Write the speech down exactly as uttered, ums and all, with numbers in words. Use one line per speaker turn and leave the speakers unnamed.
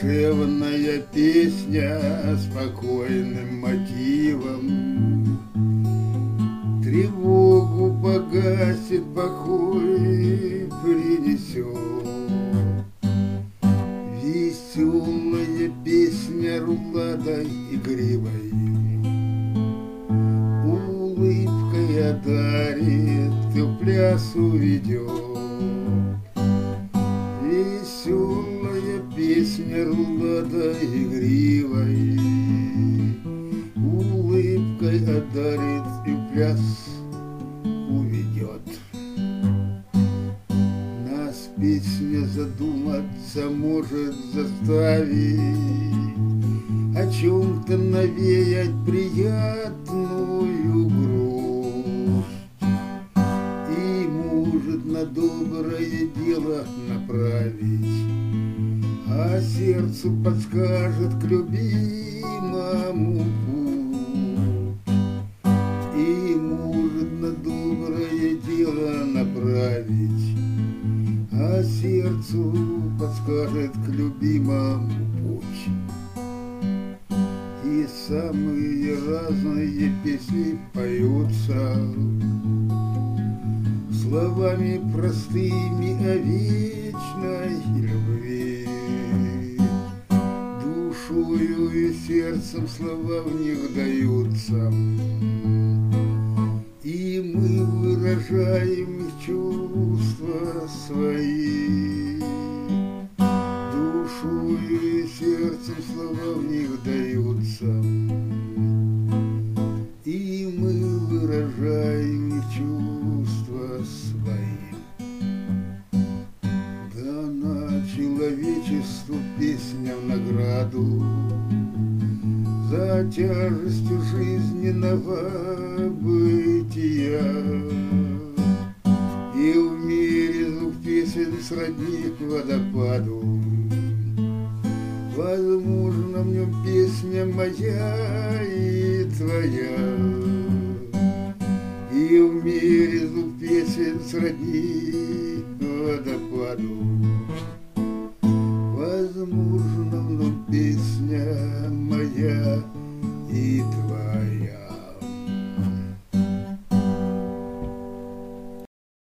Душевная песня спокойным мотивом тревогу погасит, покой принесет. Веселая песня руладой игривой улыбкой одарит и в пляс уведет. Веселая песня руладой игривой улыбкой одарит и в пляс уведет. Нас песня задуматься может заставить, о чем-то навеять приятную грусть и может на доброе дело направить, а сердцу подскажет к любимому путь и может на доброе дело направить, а сердцу подскажет к любимому путь. И самые разные песни поются словами простыми о вечной любви. Душою и сердцем слова в них даются, и мы выражаем их чувства свои. Душою и сердцем слова в них даются, и мы выражаем их чувства свои. Дана человечеству песня в награду за тяжестью жизненного бытия, и в мире звук песен сродни водопаду. Возможно, в нем песня моя и твоя, и в мире звук песен сродни водопаду.